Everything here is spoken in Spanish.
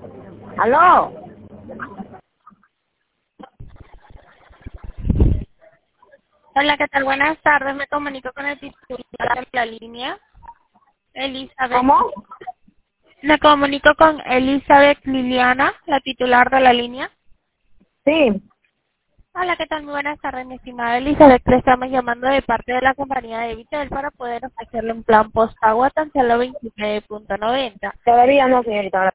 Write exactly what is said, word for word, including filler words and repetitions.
¿Aló? Hola, ¿qué tal? Buenas tardes. Me comunico con el titular de la línea, Elizabeth. ¿Cómo? Me comunico con Elizabeth Liliana, la titular de la línea. Sí. Hola, ¿qué tal? Muy buenas tardes, mi estimada Elizabeth. Le estamos llamando de parte de la compañía de Vitel para poder ofrecerle un plan postpago a tan solo veintinueve punto noventa. Todavía no, señorita.